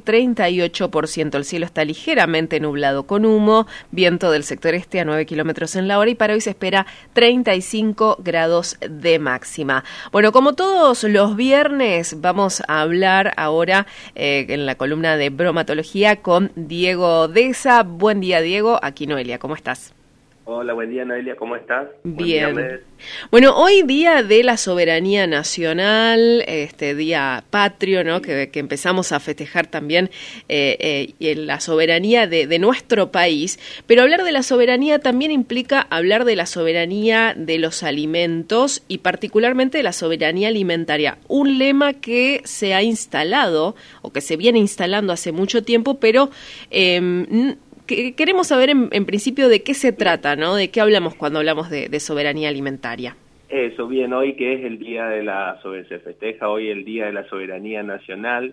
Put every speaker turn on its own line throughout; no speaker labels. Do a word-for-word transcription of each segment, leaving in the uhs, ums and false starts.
treinta y ocho por ciento. El cielo está ligeramente nublado con humo, viento del sector este a nueve kilómetros en la hora y para hoy se espera treinta y cinco grados de máxima. Bueno, como todos los viernes, vamos a hablar ahora eh, en la columna de bromatología con Diego Deza. Buen día, Diego. Aquí Noelia, ¿cómo estás?
Hola, buen día, Noelia, ¿cómo estás?
Bien. Buen bueno, hoy día de la soberanía nacional, este día patrio, ¿no? Que, que empezamos a festejar también eh, eh, la soberanía de, de nuestro país, pero hablar de la soberanía también implica hablar de la soberanía de los alimentos y particularmente de la soberanía alimentaria, un lema que se ha instalado o que se viene instalando hace mucho tiempo, pero eh, que queremos saber en, en principio de qué se trata, ¿no? De qué hablamos cuando hablamos de, de soberanía alimentaria.
Eso, bien, hoy que es el día de la soberanía, se festeja hoy el día de la soberanía nacional,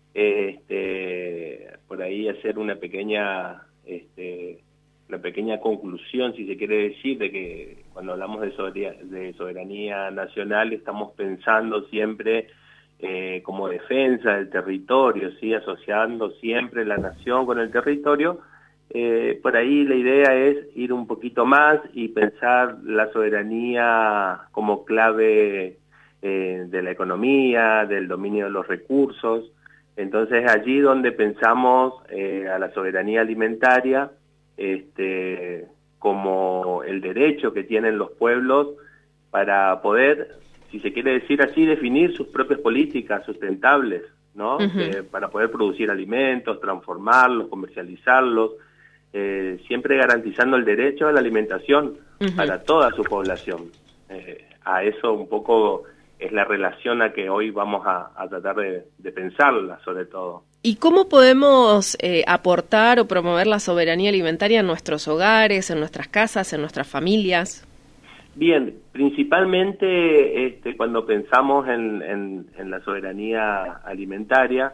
este, por ahí hacer una pequeña, este, una pequeña conclusión, si se quiere decir, de que cuando hablamos de soberanía, de soberanía nacional estamos pensando siempre eh, como defensa del territorio, sí, asociando siempre la nación con el territorio. Eh, por ahí la idea es ir un poquito más y pensar la soberanía como clave eh, de la economía, del dominio de los recursos. Entonces allí donde pensamos eh, a la soberanía alimentaria este, como el derecho que tienen los pueblos para poder, si se quiere decir así, definir sus propias políticas sustentables, ¿no? Uh-huh. eh, para poder producir alimentos, transformarlos, comercializarlos, Eh, siempre garantizando el derecho a la alimentación uh-huh. para toda su población. Eh, a eso un poco es la relación a que hoy vamos a, a tratar de, de pensarla, sobre todo.
¿Y cómo podemos eh, aportar o promover la soberanía alimentaria en nuestros hogares, en nuestras casas, en nuestras familias?
Bien, principalmente este, cuando pensamos en, en, en la soberanía alimentaria,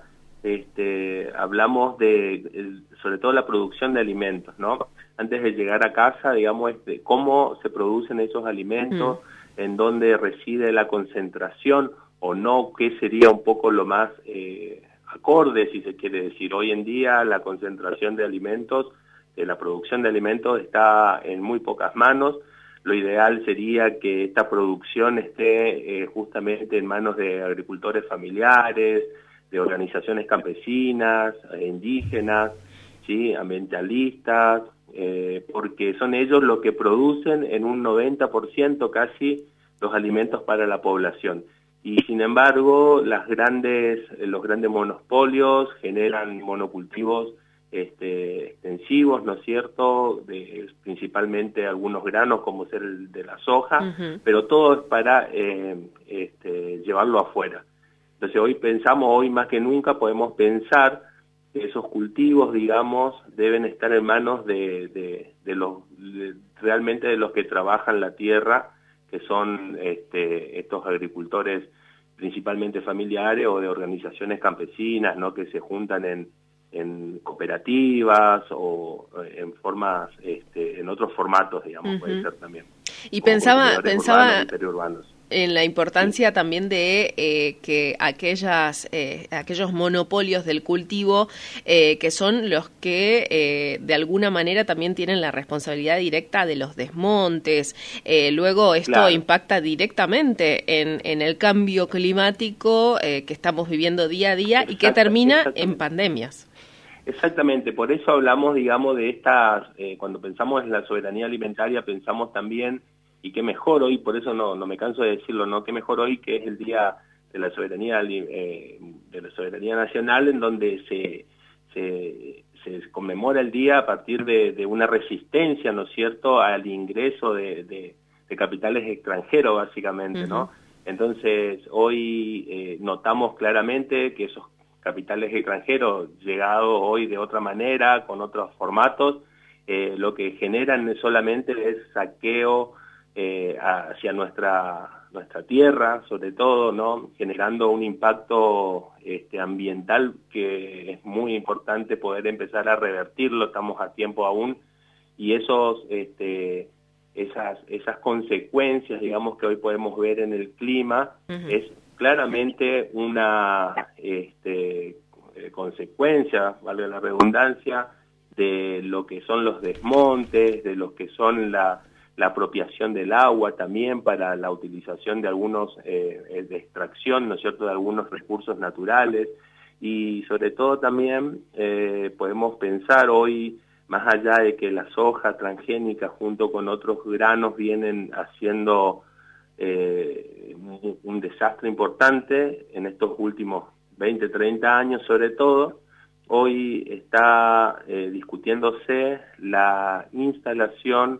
Este, hablamos de, sobre todo la producción de alimentos, ¿no? Antes de llegar a casa, digamos, de cómo se producen esos alimentos, mm. en dónde reside la concentración o no, qué sería un poco lo más eh, acorde, si se quiere decir. Hoy en día la concentración de alimentos, de la producción de alimentos está en muy pocas manos. Lo ideal sería que esta producción esté eh, justamente en manos de agricultores familiares, de organizaciones campesinas, indígenas, ¿sí? Ambientalistas, eh, porque son ellos los que producen en un noventa por ciento casi los alimentos para la población. Y sin embargo, las grandes, los grandes monopolios generan monocultivos este, extensivos, ¿no es cierto?, de, principalmente algunos granos como ser el de la soja, uh-huh. pero todo es para eh, este, llevarlo afuera. Entonces hoy pensamos, hoy más que nunca podemos pensar que esos cultivos, digamos, deben estar en manos de, de, de los de, realmente de los que trabajan la tierra, que son este, estos agricultores principalmente familiares o de organizaciones campesinas, ¿no? Que se juntan en, en cooperativas o en formas, este, en otros formatos, digamos, uh-huh. puede ser también.
Y pensaba, pensaba.
Urbanos,
en la importancia sí. también de eh, que aquellas eh, aquellos monopolios del cultivo eh, que son los que eh, de alguna manera también tienen la responsabilidad directa de los desmontes. Eh, luego esto claro. impacta directamente en, en el cambio climático eh, que estamos viviendo día a día Exacto, y que termina en pandemias.
Exactamente, por eso hablamos, digamos, de estas, eh, cuando pensamos en la soberanía alimentaria, pensamos también, y qué mejor hoy, por eso no no me canso de decirlo, no qué mejor hoy que es el día de la soberanía eh, de la soberanía nacional, en donde se se, se conmemora el día a partir de, de una resistencia, ¿no es cierto?, al ingreso de, de, de capitales extranjeros, básicamente, uh-huh. ¿no? Entonces, hoy eh, notamos claramente que esos capitales extranjeros, llegados hoy de otra manera, con otros formatos, eh, lo que generan solamente es saqueo Eh, hacia nuestra nuestra tierra, sobre todo, ¿no? Generando un impacto este, ambiental que es muy importante poder empezar a revertirlo, estamos a tiempo aún, y esos este, esas esas consecuencias, digamos, que hoy podemos ver en el clima, uh-huh. es claramente una este, eh, consecuencias, valga la redundancia, de lo que son los desmontes, de lo que son la, la apropiación del agua también para la utilización de algunos, eh, de extracción, ¿no es cierto?, de algunos recursos naturales, y sobre todo también eh, podemos pensar hoy, más allá de que la soja transgénica junto con otros granos vienen haciendo eh, un, un desastre importante en estos últimos veinte, treinta años sobre todo, hoy está eh, discutiéndose la instalación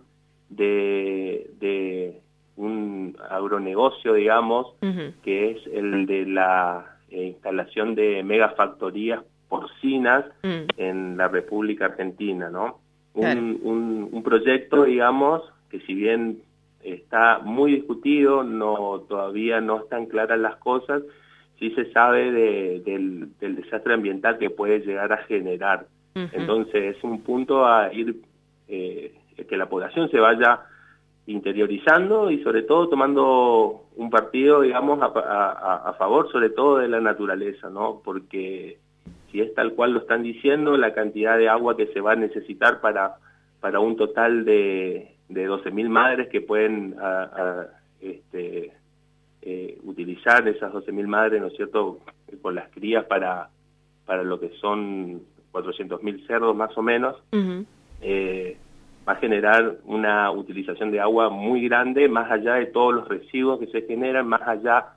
de, de un agronegocio, digamos, uh-huh. que es el de la eh, instalación de megafactorías porcinas uh-huh. en la República Argentina, ¿no? Claro. Un, un, un proyecto, digamos, que si bien está muy discutido, no todavía no están claras las cosas, sí se sabe de, del, del desastre ambiental que puede llegar a generar. Uh-huh. Entonces es un punto a ir, eh, que la población se vaya interiorizando y sobre todo tomando un partido, digamos, a, a, a favor sobre todo de la naturaleza, ¿no? Porque si es tal cual lo están diciendo, la cantidad de agua que se va a necesitar para, para un total de, de doce mil madres que pueden a, a, este, Eh, utilizar esas doce mil madres, ¿no es cierto?, con las crías para, para lo que son cuatrocientos mil cerdos más o menos, uh-huh. eh, va a generar una utilización de agua muy grande, más allá de todos los residuos que se generan, más allá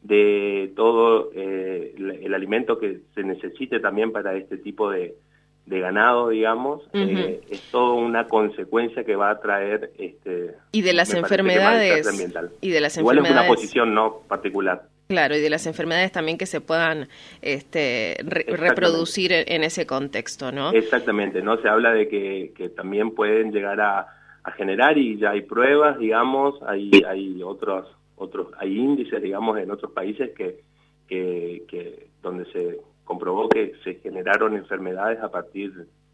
de todo eh, el, el alimento que se necesite también para este tipo de, de ganado, digamos, uh-huh. eh, es toda una consecuencia que va a traer este
y de las enfermedades y de las
igual
enfermedades,
es una posición no particular.
Claro, y de las enfermedades también que se puedan este re reproducir en ese contexto, ¿no?
Exactamente, no se habla de que, que también pueden llegar a, a generar, y ya hay pruebas, digamos, hay hay otros otros hay índices, digamos, en otros países que que, que donde se comprobó que se generaron enfermedades a partir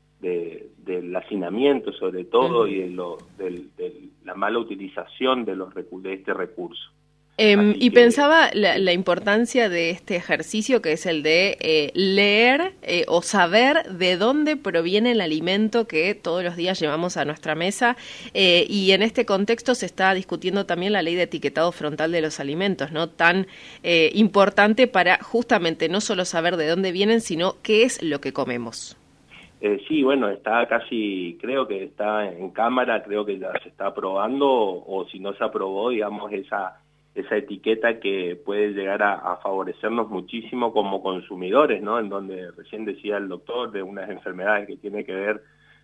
de, del hacinamiento, sobre todo, uh-huh. y de, lo, de, de la mala utilización de, los de este recurso.
Eh, y que, pensaba la, la importancia de este ejercicio, que es el de eh, leer eh, o saber de dónde proviene el alimento que todos los días llevamos a nuestra mesa, eh, y en este contexto se está discutiendo también la ley de etiquetado frontal de los alimentos, ¿no? Tan eh, importante para justamente no solo saber de dónde vienen, sino qué es lo que comemos.
Eh, sí, bueno, está casi, creo que está en cámara, creo que ya se está aprobando, o, o si no se aprobó, digamos, esa esa etiqueta que puede llegar a, a favorecernos muchísimo como consumidores, ¿no? En donde recién decía el doctor de unas enfermedades que tiene que ver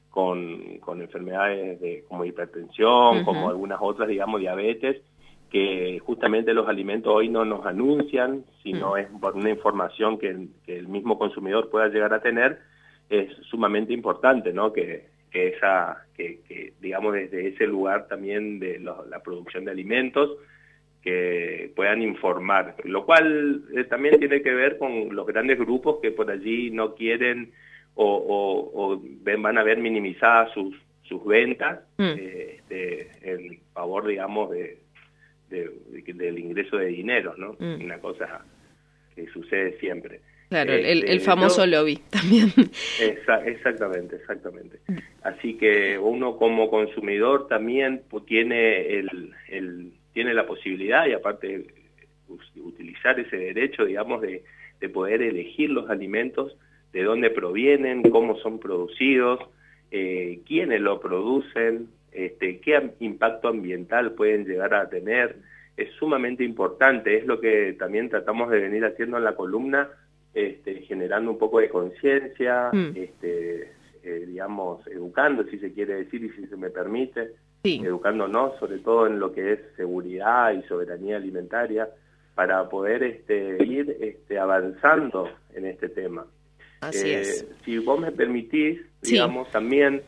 con, con enfermedades de, como hipertensión, uh-huh. como algunas otras, digamos, diabetes, que justamente los alimentos hoy no nos anuncian, sino uh-huh. es por una información que, que el mismo consumidor pueda llegar a tener, es sumamente importante, ¿no? Que, que esa, que, que digamos desde ese lugar también de lo, la producción de alimentos, que puedan informar, lo cual eh, también tiene que ver con los grandes grupos que por allí no quieren o, o, o ven, van a ver minimizadas sus, sus ventas mm. eh, de, en favor, digamos, de, de, de, del ingreso de dinero, ¿no? Mm. Una cosa que sucede siempre.
Claro, eh, el, el famoso yo, lobby también.
Exa exactamente, exactamente. Así que uno como consumidor también pues, tiene el... el tiene la posibilidad, y aparte utilizar ese derecho, digamos, de, de poder elegir los alimentos, de dónde provienen, cómo son producidos, eh, quiénes lo producen, este, qué impacto ambiental pueden llegar a tener. Es sumamente importante, es lo que también tratamos de venir haciendo en la columna, este, generando un poco de conciencia, mm. este, eh, digamos, educando, si se quiere decir, y si se me permite, sí. educándonos sobre todo en lo que es seguridad y soberanía alimentaria, para poder este, ir este, avanzando en este tema.
Así eh, es.
Si vos me permitís, digamos, sí. también,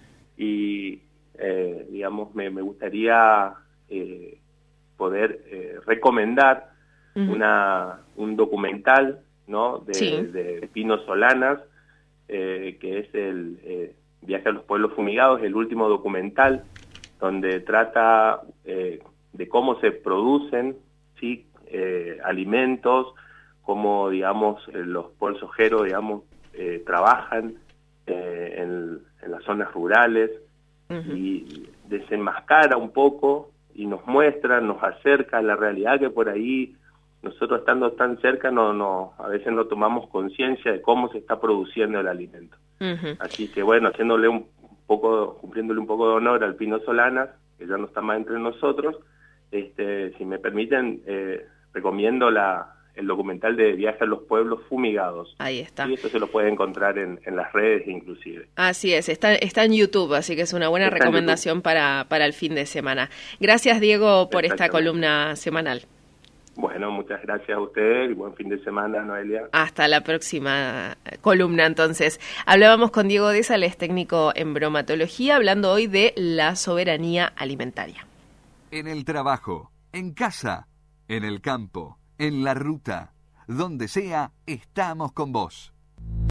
y eh, digamos, me, me gustaría eh, poder eh, recomendar uh-huh. una, un documental, ¿no? De, sí. de Pino Solanas, eh, que es el eh, Viaje a los Pueblos Fumigados, el último documental, donde trata eh, de cómo se producen, ¿sí? eh, alimentos, cómo, digamos, los pueblos ojeros, digamos, eh, trabajan eh, en, en las zonas rurales, uh-huh. y desenmascara un poco y nos muestra, nos acerca a la realidad que por ahí nosotros estando tan cerca no, no a veces no tomamos conciencia de cómo se está produciendo el alimento. Uh-huh. Así que bueno, haciéndole un poco, cumpliéndole un poco de honor al Pino Solanas, que ya no está más entre nosotros, este, si me permiten, eh, recomiendo la el documental de Viaje a los Pueblos Fumigados.
Ahí está.
Y eso se lo puede encontrar en, en las redes inclusive.
Así es, está, está en YouTube, así que es una buena está recomendación para, para el fin de semana. Gracias, Diego, por esta columna semanal.
Bueno, muchas gracias a usted y buen fin de semana, Noelia.
Hasta la próxima columna, entonces. Hablábamos con Diego Deza, él es técnico en bromatología, hablando hoy de la soberanía alimentaria.
En el trabajo, en casa, en el campo, en la ruta, donde sea, estamos con vos.